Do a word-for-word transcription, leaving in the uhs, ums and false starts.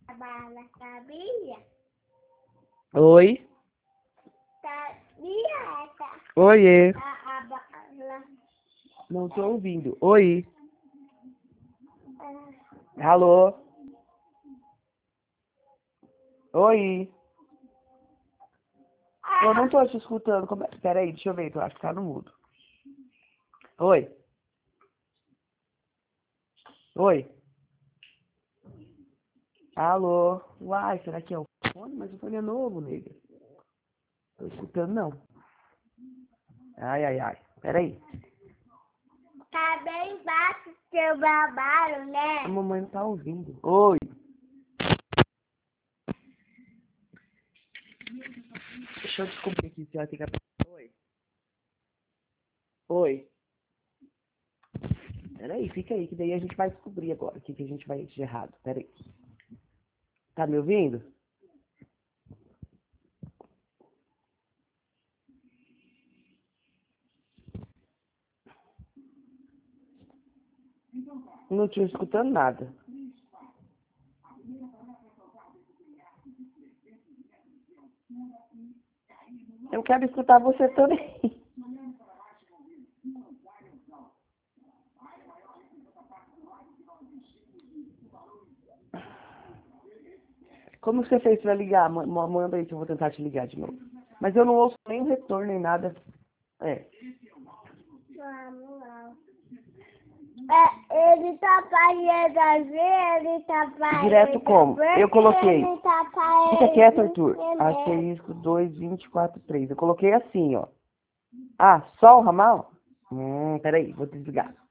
Bala, sabia? Oi. Sabia? Oiê. A, a bala. Não tô ouvindo. Oi. Alô. Oi. Eu não tô te escutando. Como é? Pera aí, deixa eu ver. Eu acho que tá no mudo. Oi. Oi. Alô. Uai, será que é o fone? Mas o fone é novo, nega. Tô escutando, não. Ai, ai, ai. Pera aí. Tá bem baixo seu babado, né? A mamãe não tá ouvindo. Oi. Deixa eu descobrir aqui se ela tem que... Oi. Oi. Peraí, fica aí, que daí a gente vai descobrir agora o que, que a gente vai de errado. Peraí. Tá me ouvindo? Não tinha escutando nada. Eu quero escutar você também. Como você fez pra ligar? Ma- ma- Manda aí que eu vou tentar te ligar de novo. Mas eu não ouço nem retorno, nem nada. É. Vamos lá. É, ele tá fazendo assim, ele tá fazendo... Direto como? Eu coloquei. Ele tá Fica quieto, fazendo... Arthur. Asterisco dois, vinte e quatro, três. Eu coloquei assim, ó. Ah, só o ramal? Hum, peraí, vou desligar.